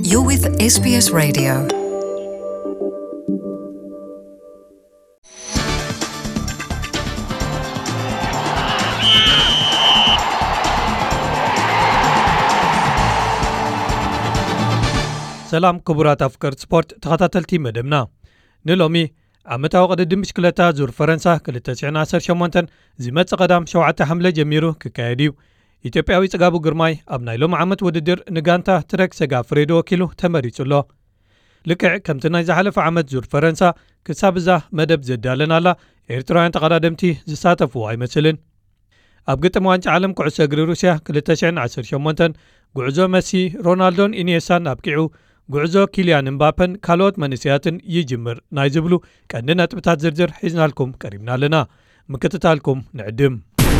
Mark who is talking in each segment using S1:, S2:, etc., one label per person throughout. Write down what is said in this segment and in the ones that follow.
S1: You're with SBS Radio.
S2: ሰላም ክቡራት ኣፍቀርቲ ስፖርት ተኸታተልቲ መደብና ንሎሚ ዓመታዊ ቅድድም ብሽክለታ ዙር ፈረንሳ 2018 ዝመጽእ ቀዳም 7 ሐምለ ጀሚሩ ክካየድ እዩ። ኢትዮጵያዊ ጽጋቡ ግርማይ ኣብ ናይ ሎሚ ዓመት ውድድር ንጋንታ ትረክ ሰጋ ፍሬዶ ወኪሉ ተመሪጹሎ። ልክዕ ከምቲ ናይ ዝሓለፈ ዓመት ዙር ፈረንሳ ክሳብ እዛ መደብ ዘዳለናላ ኤርትራውያን ተቐዳደምቲ ዝሳተፍዎ ኣይመስልን። ኣብ ግጥም ዋንጫ ዓለም ኩዕሶ እግሪ ሩስያ 2018 ጉዕዞ መሲ ሮናልዶን ኢኒየሳን ኣብቂዑ ጉዕዞ ኪልያን እምባፐን ካልኦት መንስያትን ይጅምር ናይ ዝብሉ ቀንዲ ነጥብታት ዝርዝር ሒዝናልኩም ቀሪብና ኣለና። ምክትታልኩም ንዕድም።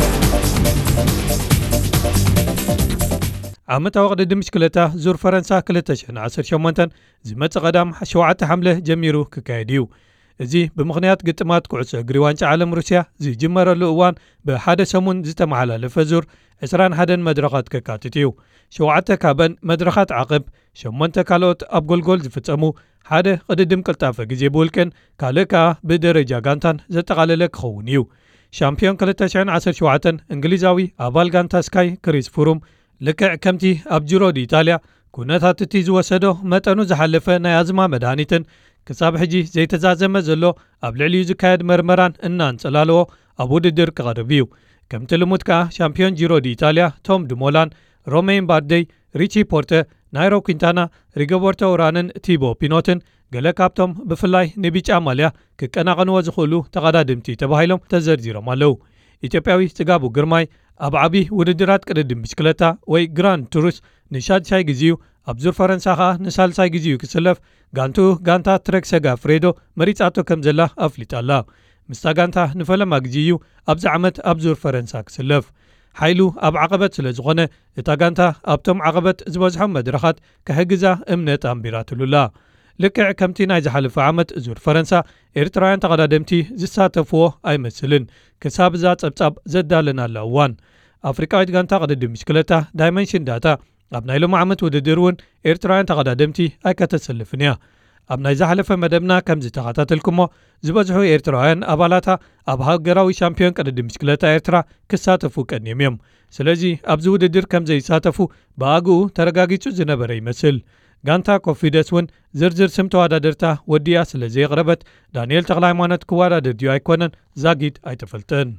S2: ዓመታዊ ቅድድም ብሽክለታ ዙር ፈረንሳ 2018 ዝመጽእ ቀዳም 7 ሐምለ ጀሚሩ ክካየድ እዩ። እዚ ብምኽንያት ግጥማት ኩዕሶ እግሪ ዋንጫ ዓለም ሩስያ ዝጅመረሉ እዋን ብሓደ ሰሙን ዝተመሓላለፈ ዙር 21 መድረኻት ከካትት እዩ። 7 ካብን መድረኻት ዓቕብ፣ 8 ካልኦት ኣብ ጎልጎል ዝፍጸሙ፣ ሓደ ቅድድም ቅልጣፈ ግዜ ብውልቅን ካልእ ከዓ ብደረጃ ጋንታን ዘጠቓለለ ክኸውን እዩ። ሻምፒዮን 2017 እንግሊዛዊ ኣባል ጋንታ ስካይ ክሪስ ፍሩም ልክዕ ከምቲ ኣብ ጂሮ ዲ ኢጣልያ ኩነታት እቲ ዝወሰዶ መጠኑ ዝሓለፈ ናይ ኣዝማ መድሃኒትን ክሳብ ሕጂ ዘይተዛዘመ ዘሎ ኣብ ልዕሊኡ ዝካየድ መርመራን እናንጸላለዎ ኣብ ውድድር ክቐርብ እዩ። ከምቲ ልሙድ ከዓ ሻምፒዮን ጂሮ ዲ ኢጣልያ ቶም ድሞላን፣ ሮሜን ባርዴይ፣ ሪቺ ፖርተ፣ ናይሮ ኩንታና፣ ሪጎበርቶ ኡራንን ቲቦ ፒኖትን ገለ ካብቶም ብፍላይ ንቢጫ ማልያ ክቀናቐንዎ ዝኽእሉ ተቐዳድምቲ ተባሂሎም ተዘርዚሮም ኣለዉ። ኢትዮጵያዊ ጽጋቡ ግርማይ ኣብ ዓቢ ውድድራት ቅድድም ብሽክለታ ወይ ግራንድ ቱሩስ ንሻድሻይ ግዚኡ ኣብ ዙር ፈረንሳ ከዓ ንሳልሳይ ግዚኡ ክስለፍ ጋንቱ ጋንታ ትረክ ሰጋ ፍሬዶ መሪጻቶ ከም ዘላ ኣፍሊጣላ። ምስታ ጋንታ ንፈለማ ግዚኡ ኣብዚ ዓመት ኣብ ዙር ፈረንሳ ክስለፍ ሓይሉ ኣብ ዓቐበት ስለ ዝኾነ እታ ጋንታ ኣብቶም ዓቐበት ዝበዝሖም መድረኻት ከሕግዛ እምነት ኣንቢራትሉላ። ልክዕ ከምቲ ናይ ዝሓለፈ ዓመት ዙር ፈረንሳ ኤርትራውያን ተቐዳደምቲ ዝሳተፍዎ ኣይመስልን። ክሳብ እዛ ጸብጻብ ዘዳለናላ እዋን ኣፍሪቃዊት ጋንታ ቅድድም ብሽክለታ ዳይመንሽን ዳታ ኣብ ናይ ሎሚ ዓመት ውድድር እውን ኤርትራውያን ተቐዳደምቲ ኣይከተሰልፍን እያ። ኣብ ናይ ዝሓለፈ መደብና ከም ዝተኸታተልኩሞ ዝበዝሑ ኤርትራውያን ኣባላታ ኣብ ሃገራዊ ሻምፒዮን ቅድድም ብሽክለታ ኤርትራ ክሳተፉ ቀኒዮም እዮም። ስለዚ ኣብዚ ውድድር ከም ዘይሳተፉ ብኣግኡ ተረጋጊጹ ዝነበረ ይመስል። ጋንታ ኮንፊደንስ እውን ዝርዝር ስም ተወዳደርታ ወዲያ ስለ ዘይቕረበት ዳንኤል ተክለ ሃይማኖት ክወዳደር ድዩ ኣይኮነን ዛጊድ ኣይተፈልጥን።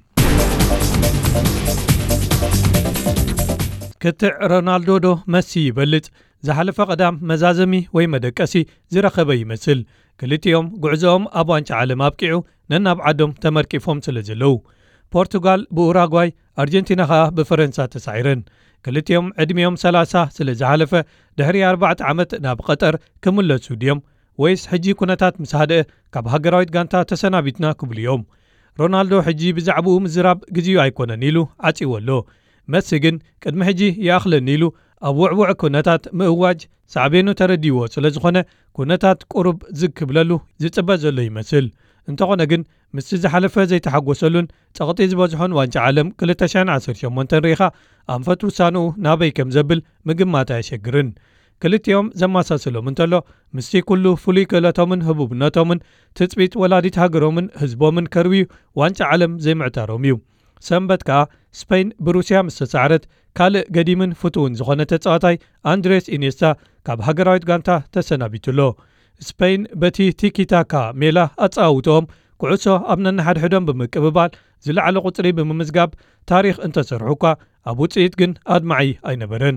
S2: ክትዕ ሮናልዶ ዶ መሲ ይበልጽ? ዝሓለፈ ቀዳም መዛዘሚ ወይ መደቀሲ ዝረኸበ ይመስል። ክልቲኦም ጉዕዞኦም ኣብ ዋንጫ ዓለም ኣብቂዑ ነናብ ዓዶም ተመርቂፎም ስለ ዘለዉ ፖርቱጋል ብኡራጓይ፣ ኣርጀንቲና ከዓ ብፈረንሳ ተሳዒረን። ክልቲኦም ዕድሜኦም 30 ስለ ዝሓለፈ ድሕሪ 4 ዓመት ናብ ቀጠር ክምለሱ ድዮም ወይስ ሕጂ ኩነታት ምስ ሃደአ ካብ ሃገራዊት ጋንታ ተሰናቢትና ክብሉ እዮም? ሮናልዶ ሕጂ ብዛዕባኡ ምዝራብ ግዚኡ ኣይኮነን ኢሉ ዓጺዎ ኣሎ። መሲ ግን ቅድሚ ሕጂ ይኣኽለኒ ኢሉ ኣብ ውዕውዕ ኩነታት ምእዋጅ ሳዕቤኑ ተረዲይዎ ስለ ዝኾነ ኩነታት ቁሩብ ዝክብለሉ ዝጽበ ዘሎ ይመስል። እንተኾነ ግን ምስ ዝሓለፈ ዘይተሓጐሰሉን ጸቕጢ ዝበዝሖን ዋንጫ ዓለም 2018 ርኢኻ ኣንፈት ውሳንኡ ናበይ ከም ዘብል ምግማት ኣየሸግርን። ክልቲኦም ዘመሳሰሎም እንተሎ ምስቲ ኩሉ ፍሉይ ክእለቶምን ህቡብነቶምን ትጽቢት ወላዲት ሃገሮምን ህዝቦምን ከርብዩ ዋንጫ ዓለም ዘይምዕታሮም እዩ። ሰንበት ከዓ ስፔን ብሩስያ ምስ ተሳዕረት ካልእ ገዲምን ፍቱውን ዝኾነ ተጻዋታይ አንድሬስ ኢኒየስታ ካብ ሃገራዊት ጋንታ ተሰናቢቱሎ። ስፔን በቲ ቲኪታካ ሜላ ኣጻውቶም ኩዕሶ ኣብ ነንሓድሕዶም ብምቅብባል ዝለዓለ ቁጽሪ ብምምዝጋብ ታሪኽ እንተሰርሑ እኳ ኣብ ውጽኢት ግን ኣድማዒ ኣይነበረን።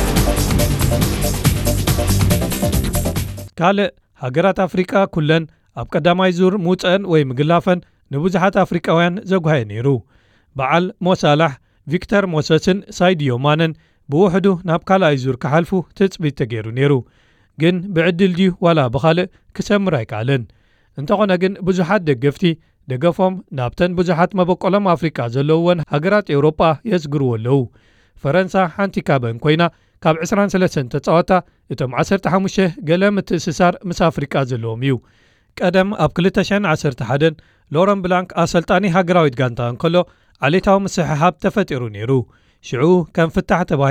S2: ካልእ ሃገራት ኣፍሪቃ ኩለን ኣብ ቀዳማይ ዙር ምውፀአን ወይ ምግላፈን ንብዙሓት ኣፍሪቃውያን ዘጓየ ነይሩ። በዓል ሞሳላሕ፣ ቪክተር ሞሰስን ሳይዲዮ ማነን ብውሕዱ ናብ ካልኣይ ዙር ክሓልፉ ትጽቢት ተገይሩ ነይሩ። ግን ብዕድል ድዩ ዋላ ብኻልእ ክሰምር ኣይከኣለን። እንተኾነ ግን ብዙሓት ደገፍቲ ደገፎም ናብተን ብዙሓት መበቆሎም ኣፍሪቃ ዘለውወን ሃገራት ኤውሮጳ የስግርዎ ኣለዉ። ፈረንሳ ሓንቲ ካብን ኮይና ካብ 23 ተጻወታ እቶም 15 ገለ ምትእስሳር ምስ ኣፍሪቃ ዘለዎም እዩ። ቀደም ኣብ 2011 ሎረን ብላንክ ኣሰልጣኒ ሃገራዊት ጋንታ እንከሎ ዓሌታዊ ምስሕሓብ ተፈጢሩ ነይሩ። ሽዑ ከም ፍታሕ ተባሂሉ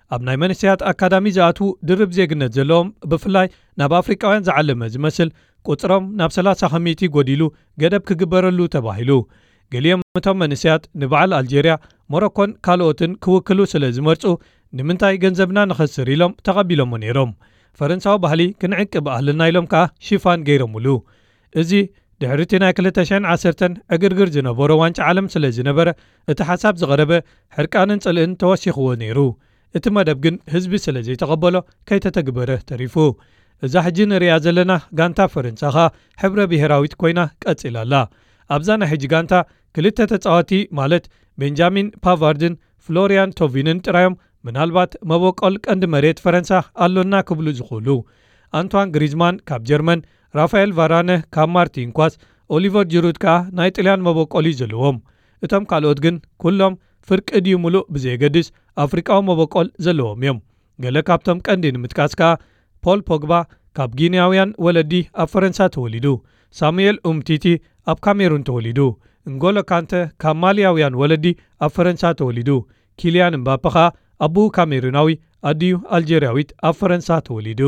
S2: ኣብ ናይ መንስያት ኣካዳሚ ዝኣትዉ ድርብ ዜግነት ዘለዎም ብፍላይ ናብ ኣፍሪቃውያን ዝዓለመ ዝመስል ቁፅሮም ናብ 30 ከሚቲ ጎዲሉ ገደብ ክግበረሉ ተባሂሉ ገሊኦም እቶም መንስያት ንበዓል ኣልጀርያ ሞሮኮን ካልኦትን ክውክሉ ስለ ዝመርፁ ንምንታይ ገንዘብና ንኸስር ኢሎም ተቐቢሎሞ ነይሮም ፈረንሳዊ ባህሊ ክንዕቅብ ኣለና ኢሎም ከዓ ሽፋን ገይሮምሉ እዚ ድሕርቲ ናይ 2010 ዕግርግር ዝነበሮ ዋንጫ ዓለም ስለ ዝነበረ እቲ ሓሳብ ዝቐረበ ሕርቃንን ጽልእን ተወሲኽዎ ነይሩ እቲ መደብ ግን ህዝቢ ስለ ዘይተቐበሎ ከይተተግበረ ተሪፉ እዛ ሕጂ ንሪኣ ዘለና ጋንታ ፈረንሳኻ ሕብረ ብሄራዊት ኮይና ቀፂላ ኣላ ኣብዛ ናይ ሕጂ ጋንታ ክልተ ተጻዋቲ ማለት ቤንጃሚን ፓቫርድን ፍሎሪያን ቶቪንን ጥራዮም ምናልባት መበቆል ቀንዲ መሬት ፈረንሳ ኣሎና ክብሉ ዝኽእሉ አንቷን ግሪዝማን ካብ ጀርመን ራፋኤል ቫራነ ካብ ማርቲን ኳስ ኦሊቨር ጅሩድ ከዓ ናይ ጥልያን መበቆሊ ዘለዎም እቶም ካልኦት ግን ኩሎም ፍርቂ ድዩ ሙሉእ ብዘይገድስ ኣፍሪቃዊ መበቆል ዘለዎም እዮም ገለ ካብቶም ቀንዲ ንምጥቃስ ከዓ ፖል ፖግባ ካብ ጊኒያውያን ወለዲ ኣብ ፈረንሳ ተወሊዱ ሳሙኤል ኡምቲቲ ኣብ ካሜሩን ተወሊዱ እንጎሎ ካንተ ካብ ማልያውያን ወለዲ ኣብ ፈረንሳ ተወሊዱ ኪልያን ምባፔ ከዓ ኣቡ ካሜሩናዊ ኣድዩ ኣልጀርያዊት ኣብ ፈረንሳ ተወሊዱ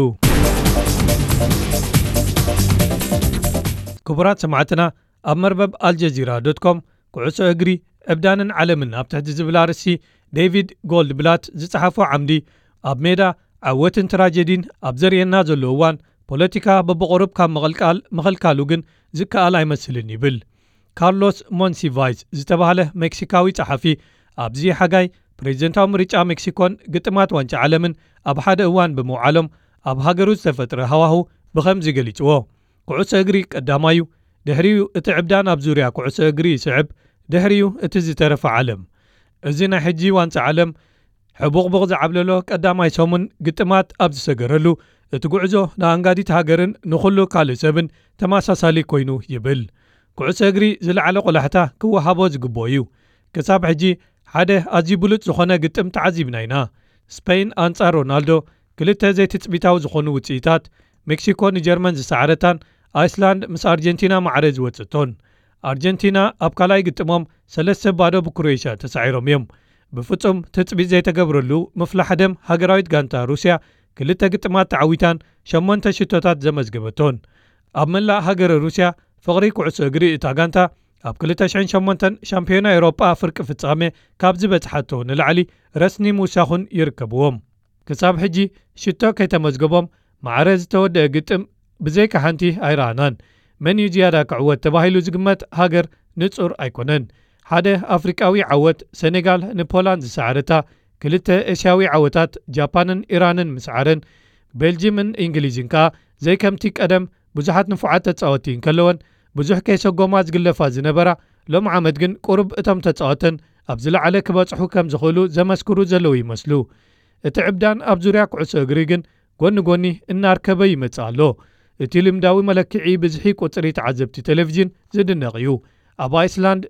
S2: ክቡራት ሰማዕትና ኣብ መርበብ አልጀዚራ.ኮም ኩዕሶ እግሪ ዕብዳንን ዓለምን ኣብ ትሕቲ ዝብል ኣርእስቲ ዴቪድ ጎልድብላት ዝጸሓፎ ዓምዲ ኣብ ሜዳ ዓወትን ትራጀዲን ኣብ ዘርየና ዘሎ እዋን ፖለቲካ በብቑርብ ካብ ምኽልካሉ ግን ዝከኣል ኣይመስልን ይብል ካርሎስ ሞንሲቫይስ ዝተባህለ ሜክሲካዊ ጸሓፊ ኣብዚ ሓጋይ ፕሬዚደንታዊ ምርጫ ሜክሲኮን ግጥማት ዋንጫ ዓለምን ኣብ ሓደ እዋን ብምውዓሎም ኣብ ሃገሩ ዝተፈጥረ ሃዋሁ ብኸምዚ ገሊጽዎ ኩዕሶ እግሪ ቀዳማዩ ድሕሪዩ እቲ ዕብዳን ኣብ ዙርያ ኩዕሶ እግሪ ይስዕብ ድሕሪዩ እቲ ዝተረፈ ዓለም እዚ ናይ ሕጂ ዋንጫ ዓለም ሕቡቕቡቕ ዝዓብለሎ ቀዳማይ ሰሙን ግጥማት ኣብ ዝሰገረሉ እቲ ጉዕዞ ንኣንጋዲት ሃገርን ንኹሉ ካልእ ሰብን ተመሳሳሊ ኮይኑ ይብል ኩዕሶ እግሪ ዝለዓለ ቆላሕታ ክወሃቦ ዝግብኦ እዩ ክሳብ ሕጂ ሓደ ኣዝዩ ብሉጥ ዝኾነ ግጥም ተዓዚብና ኢና ስፔን ኣንጻር ሮናልዶ ክልተ ዘይትፅቢታዊ ዝኾኑ ውፅኢታት ሜክሲኮ ንጀርመን ዝሰዓረታን ኣይስላንድ ምስ ኣርጀንቲና ማዕረ ዝወፅቶን ኣርጀንቲና ኣብ ካልኣይ ግጥሞም 3-0 ብክሮኤሽያ ተሳዒሮም እዮም ብፍጹም ትፅቢት ዘይተገብረሉ ምፍላሕ ደም ሃገራዊት ጋንታ ሩስያ ክልተ ግጥማት ተዓዊታን 8 ሽቶታት ዘመዝገበቶን ኣብ መላእ ሃገረ ሩስያ ፍቕሪ ኩዕሶ እግሪ እታ ጋንታ ኣብ 2008 ሻምፒዮና ኤውሮጳ ፍርቂ ፍጻሜ ካብ ዝበፅሓቶ ንላዕሊ ረስኒ ምውሳኹን ይርከብዎም ክሳብ ሕጂ ሽቶ ከይተመዝገቦም ማዕረ ዝተወደአ ግጥም ብዘይካ ሓንቲ ኣይረኣናን መን እዩ ዝያዳ ክዕወት ተባሂሉ ዝግመት ሃገር ንጹር ኣይኮነን ሓደ ኣፍሪቃዊ ዓወት ሴኔጋል ንፖላንድ ዝሰዓረታ ክልተ ኤስያዊ ዓወታት ጃፓንን ኢራንን ምስዓረን ቤልጅምን እንግሊዝን ከዓ ዘይከምቲ ቀደም ብዙሓት ንፉዓት ተጻወቲ እንከለወን ብዙሕ ከይሰጎማ ዝግለፋ ዝነበራ ሎም ዓመት ግን ቁርብ እቶም ተጻወተን ኣብ ዝለዓለ ክበጽሑ ከም ዝኽእሉ ዘመስክሩ ዘለዉ ይመስሉ እቲ ዕብዳን ኣብ ዙርያ ኩዕሶ እግሪ ግን ጎኒ ጎኒ እናርከበ ይመጽእ ኣሎ እቲ ልምዳዊ መለክዒ ብዝሒ ቁፅሪ ተዓዘብቲ ቴሌቭዥን ዝድነቕ እዩ ኣብ ኣይስላንድ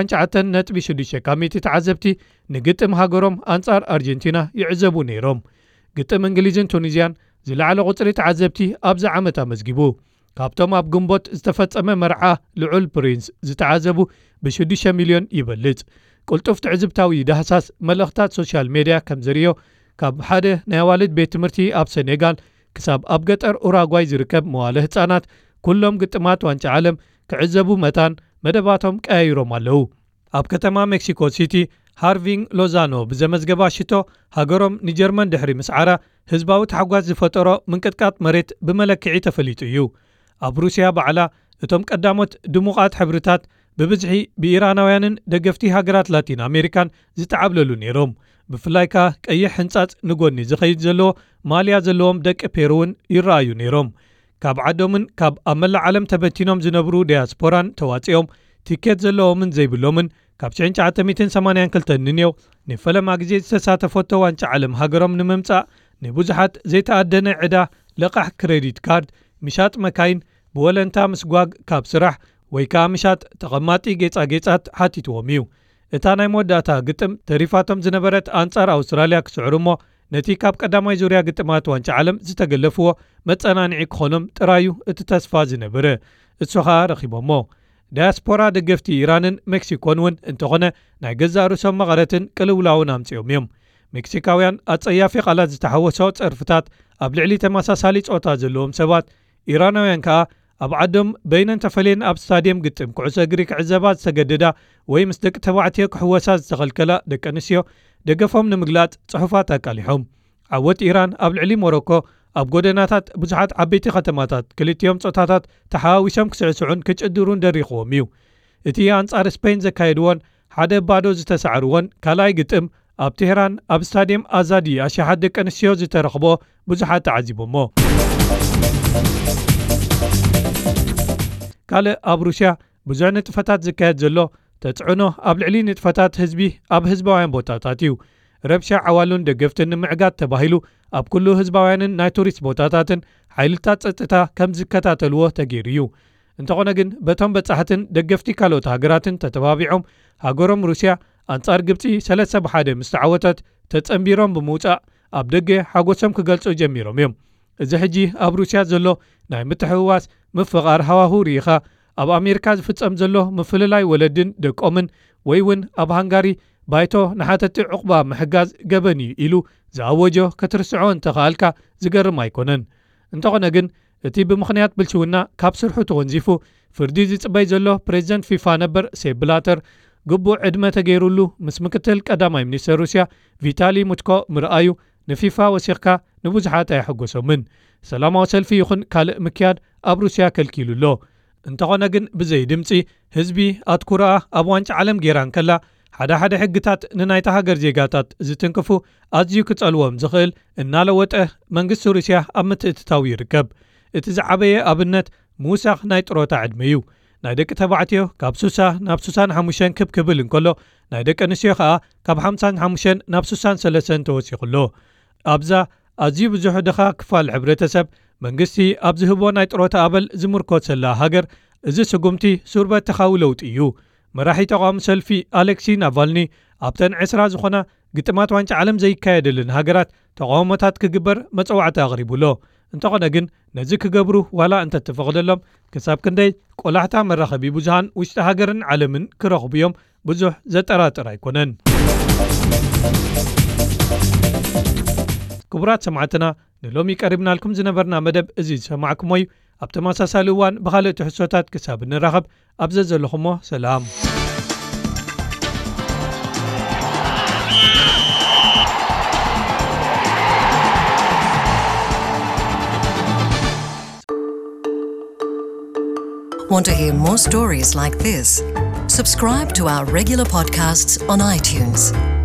S2: 99.6 ካሚቲ ተዓዘብቲ ንግጥም ሃገሮም ኣንጻር ኣርጀንቲና ይዕዘቡ ነይሮም ግጥም እንግሊዝን ቱኒዝያን ዝለዓለ ቁፅሪ ተዓዘብቲ ኣብዛ ዓመት ኣመዝጊቡ ካብቶም ኣብ ግንቦት ዝተፈጸመ መርዓ ልዑል ፕሪንስ ዝተዓዘቡ ብ6 ሚልዮን ይበልጽ ቁልጡፍ ትዕዝብታዊ ዳህሳስ መልእኽታት ሶሻል ሜድያ ከም ዘርዮ ካብ ሓደ ናይ ኣዋልድ ቤት ትምህርቲ ኣብ ሴኔጋል ክሳብ ኣብ ገጠር ኡራጓይ ዝርከብ መዋለ ህፃናት ኩሎም ግጥማት ዋንጫ ዓለም ክዕዘቡ መታን መደባቶም ቀያይሮም ኣለዉ ኣብ ከተማ ሜክሲኮ ሲቲ ሃርቪንግ ሎዛኖ ብዘመዝገባ ሽቶ ሃገሮም ንጀርመን ድሕሪ ምስዓራ ህዝባዊ ተሓጓስ ዝፈጠሮ ምንቅጥቃጥ መሬት ብመለክዒ ተፈሊጡ እዩ ኣብ ሩስያ በዓላ እቶም ቀዳሞት ድሙቓት ሕብርታት ብብዝሒ ብኢራናውያንን ደገፍቲ ሃገራት ላቲን ኣሜሪካን ዝተዓብለሉ ነይሮም ብፍላይ ከዓ ቀይሕ ህንጻጽ ንጎኒ ዝኸይድ ዘለዎ ማልያ ዘለዎም ደቂ ፔሩውን ይረኣዩ ነይሮም ካብ ዓዶምን ካብ ኣብ መላእ ዓለም ተበቲኖም ዝነብሩ ዲያስፖራን ተዋፂኦም ቲኬት ዘለዎምን ዘይብሎምን ካብ 1982 ንኔው ንፈለማ ግዜ ዝተሳተፈቶ ዋንጫ ዓለም ሃገሮም ንምምጻእ ንብዙሓት ዘይተኣደነ ዕዳ ለቓሕ ክሬዲት ካርድ ምሻጥ መካይን ብወለንታ ምስጓግ ካብ ስራሕ ወይ ከዓ ምሻጥ ተቐማጢ ጌጻጌጻት ሓቲትዎም እዩ እታ ናይ መወዳእታ ግጥም ተሪፋቶም ዝነበረት ኣንጻር ኣውስትራልያ ክስዕሩ እሞ ነቲ ካብ ቀዳማይ ዙርያ ግጥማት ዋንጫ ዓለም ዝተገለፍዎ መጸናንዒ ክኾኖም ጥራዩ እቲ ተስፋ ዝነበረ እሱ ኸኣ ረኺቦሞ ዳያስፖራ ደገፍቲ ኢራንን ሜክሲኮን እውን እንተኾነ ናይ ገዛ ርእሶም መቐረትን ቅልውላውን ኣምፂኦም እዮም ሜክሲካውያን ኣጸያፊ ቃላት ዝተሓወሶ ጸርፍታት ኣብ ልዕሊ ተመሳሳሊ ጾታ ዘለዎም ሰባት ኢራናውያን ከዓ ኣብ ዓዶም በይነን ተፈልየን ኣብ ስታድየም ግጥም ኩዕሶ እግሪ ክዕዘባ ዝተገደዳ ወይ ምስ ደቂ ተባዕትዮ ክሕወሳ ዝተኸልከላ ደቂ ኣንስትዮ ደገፎም ንምግላጽ ጽሑፋት ኣቃሊሖም። ዓወት ኢራን ኣብ ልዕሊ ሞሮኮ ኣብ ጎደናታት ብዙሓት ዓበይቲ ከተማታት ክልቲኦም ጾታታት ተሓዋዊሶም ክስዕስዑን ክጭድሩን ደሪኽዎም እዩ። እቲ ኣንጻር ስፔን ዘካየድዎን ሓደ ባዶ ዝተሰዓርዎን ካልኣይ ግጥም ኣብ ቴህራን ኣብ ስታድየም ኣዛዲ ኣሽሓት ደቂ ኣንስትዮ ዝተረኽቦ ብዙሓት ተዓዚቦሞ። ካልእ ኣብ ሩስያ ብዙሕ ንጥፈታት ዝካየድ ዘሎ ተጽዕኖ ኣብ ልዕሊ ንጥፈታት ህዝቢ ኣብ ህዝባውያን ቦታታት እዩ። ረብሻ ዓዋሉን ደገፍትን ንምዕጋድ ተባሂሉ ኣብ ኩሉ ህዝባውያንን ናይ ቱሪስት ቦታታትን ሓይልታት ጸጥታ ከም ዝከታተልዎ ተገይሩ እዩ። እንተኾነ ግን በቶም በጻሕትን ደገፍቲ ካልኦት ሃገራትን ተተባቢዖም ሃገሮም ሩስያ ኣንጻር ግብፂ 3-1 ምስ ተዓወተት ተጸንቢሮም ብምውጻእ ኣብ ደገ ሓጎሶም ክገልጹ ጀሚሮም እዮም። እዚ ሕጂ ኣብ ሩስያ ዘሎ ናይ ምትሕውዋስ ምፍቓር ሃዋህው ርኢኻ ኣብ ኣሜሪካ ዝፍጸም ዘሎ ምፍልላይ ወለድን ደቆምን ወይ እውን ኣብ ሃንጋሪ ባይቶ ንሓተቲ ዕቑባ ምሕጋዝ ገበን እዩ ኢሉ ዝኣወጆ ክትርስዖ እንተኸኣልካ ዝገርም ኣይኮነን። እንተኾነ ግን እቲ ብምኽንያት ብልሽውና ካብ ስርሑ ተወንዚፉ ፍርዲ ዝጽበይ ዘሎ ፕሬዚደንት ፊፋ ነበር ሴፕ ብላተር ግቡእ ዕድመ ተገይሩሉ ምስ ምክትል ቀዳማይ ሚኒስትር ሩስያ ቪታሊ ሙትኮ ምርኣዩ ንፊፋ ወሲኽካ ንብዙሓት ኣይሐጎሶምን። ሰላማዊ ሰልፊ ይኹን ካልእ ምክያድ ኣብ ሩስያ ከልኪሉሎ። እንተኾነ ግን ብዘይ ድምፂ ህዝቢ ኣትኩረኣ ኣብ ዋንጫ ዓለም ጌራን ከላ ሓደ ሕግታት ንናይታ ሃገር ዜጋታት ዝትንክፉ ኣዝዩ ክጸልዎም ዝኽእል እናለወጠ መንግስቲ ሩስያ ኣብ ምትእትታው ይርከብ። እቲ ዝዓበየ ኣብነት ምውሳኽ ናይ ጥሮታ ዕድመ እዩ። ናይ ደቂ ተባዕትዮ ካብ 60 ናብ 65 ክብል እንከሎ ናይ ደቂ ኣንስትዮ ከዓ ካብ 55 ናብ 63 ተወሲኹሎ። ኣብዛ ኣዝዩ ብዙሕ ድኻ ክፋል ሕብረተሰብ መንግስቲ ኣብ ዝህቦ ናይ ጥሮታ ኣበል ዝምርኮት ዘላ ሃገር እዚ ስጉምቲ ሱርበት ተኻዊ ለውጢ እዩ። መራሒ ተቃዋሚ ሰልፊ ኣሌክሲ ናቫልኒ ኣብተን 20 ዝኾና ግጥማት ዋንጫ ዓለም ዘይካየደልን ሃገራት ተቃውሞታት ክግበር መጽዋዕቲ ኣቕሪቡሎ። እንተኾነ ግን ነዚ ክገብሩ ዋላ እንተተፈቕደሎም ክሳብ ክንደይ ቆላሕታ መራኸቢ ብዙሃን ውሽጢ ሃገርን ዓለምን ክረኽቡ እዮም ብዙሕ ዘጠራጥር ኣይኮነን። ክቡራት ሰማዕትና ንሎሚ ቀሪብናልኩም ዝነበርና መደብ እዚ ዝሰማዕኩሞ እዩ። ኣብ ተመሳሳሊ እዋን ብኻልእ ትሕዝቶታት ክሳብ እንራኸብ ኣብዘ ዘለኹሞ ሰላም።
S1: Want to hear more stories like this? Subscribe to our regular podcasts on iTunes.